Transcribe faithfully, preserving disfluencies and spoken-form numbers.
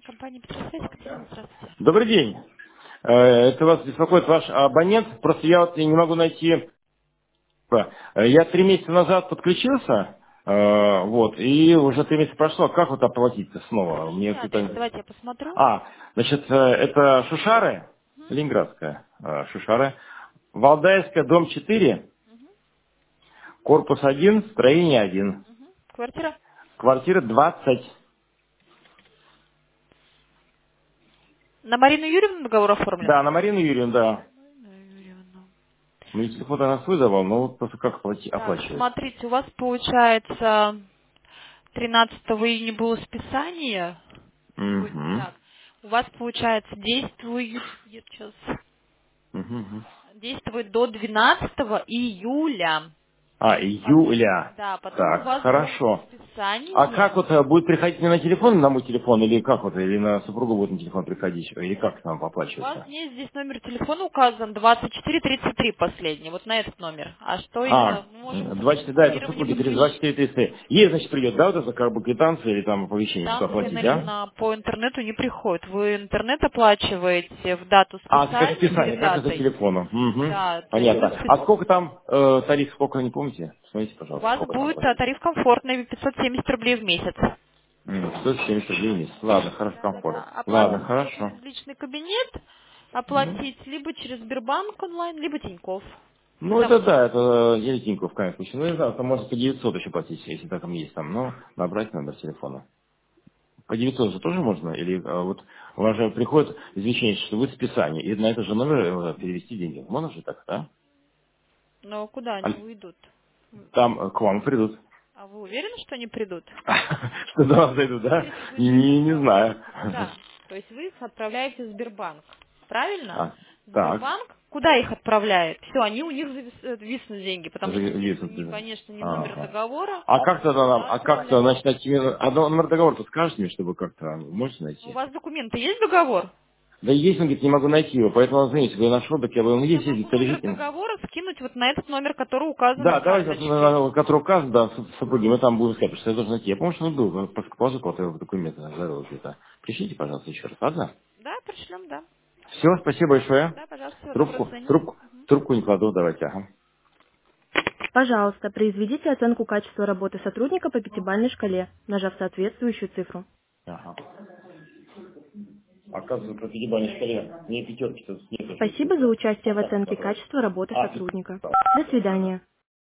Компания Петросвязь, Катерина, здравствуйте. Добрый день. Э, Это вас беспокоит ваш абонент. Просто я вот не могу найти. Э, Я три месяца назад подключился, э, вот, и уже три месяца прошло. Как вот оплатить-то снова? Скажите Мне адрес, это... давайте я посмотрю. А, значит, э, это Шушары, Мгм, Ленинградская, э, Шушары. Валдайская, дом четыре, мгм, корпус один, строение один. мгм. Квартира? Квартира двадцать. На Марину Юрьевну договор оформлен? Да, на Марину Юрьевну, да. Марина Юрьевна. Мне телефон она свой давал, но вот просто как оплати- Так, оплачивать? смотрите, у вас получается тринадцатого июня было списание. Сегодня. Угу. Так, у вас получается действует, сейчас, Угу. действует до двенадцатого июля. А, Пот- июля. Да, потом у Так, вас будет хорошо. А как списание. вот э, будет приходить мне на телефон, на мой телефон, или как вот, или на супругу будет на телефон приходить, или как там У вас оплачивается? есть здесь номер телефона указан двадцать четыре тридцать три последний, вот на этот номер. А что именно? А, Мы можем двадцать четыре, да, это фотографирование супруги, через двадцать подключить. четыре тридцать. Ей, значит, придет, да, вот это как бы квитанция или там оповещение, что Квитанции оплатить, на, да? на- по интернету не приходит. Вы интернет оплачиваете в дату А, как списания списание, перед как из-за датой. телефона. Угу. Да, то есть вы Понятно. спис- А сколько там э, тариф, сколько, не помните? Смотрите, у пожалуйста, вас сколько там будет а, платить. тариф комфортный пятьсот семьдесят рублей в месяц. М, сто семьдесят рублей в месяц. Ладно, хорошо, Да, да, комфорт. да. Ладно, Оплата хорошо. через личный кабинет, Ну, оплатить либо через Сбербанк онлайн, либо Тинькофф. Ну, Когда это да, это я Тинькофф, в крайнем случае. Ну, не знаю, там может по девятьсот еще платить, если так там есть там, но набрать номер телефона. По девятьсот же тоже можно? Или а, вот у вас же приходит извещение, что вы в списании, и на этот же номер э, перевести деньги. Можно же так, да? Но куда они Аль- уйдут? Там э, к вам придут. А вы уверены, что они придут? Что до вас зайдут, да? Смотрите, вы же Не, не знаю. отправляете куда? То есть вы их отправляете в Сбербанк. Правильно? А, так. Сбербанк куда их отправляет? Все, они у них завис- э, виснут деньги, потому что Ви- здесь визу, не, да. конечно, не номер Ага. договора, А как тогда нам, куда а как то отправлять. значит, найти мне- а но- номер договора скажете мне, чтобы как-то можете У найти? вас документы есть договор? Да есть, он говорит, не могу найти его, поэтому, знаете, вы нашел, так я говорю, ну Я есть, могу есть, номер лежите. договора скинуть вот на этот номер, который указан в Да, давайте, вот, карточке. на- который указан, да, с супруги, мы там будем искать, потому что я должен найти. Я помню, что он был, но просто положил кого-то в документы, завел где-то. Пришлите, пожалуйста, еще раз, ладно? Да, пришлем, да. Все, спасибо большое. Да, пожалуйста, всего доброго, до Трубку, свидания. трубку, трубку не кладу, давайте, ага. Пожалуйста, произведите оценку качества работы сотрудника по пятибалльной шкале, нажав соответствующую цифру. Ага. Оказывается, по пятибалльной шкале, мне пятерки тут нет уже. Спасибо за участие в А как оценке складывать? качества работы А, сотрудника. пятьсот. До свидания.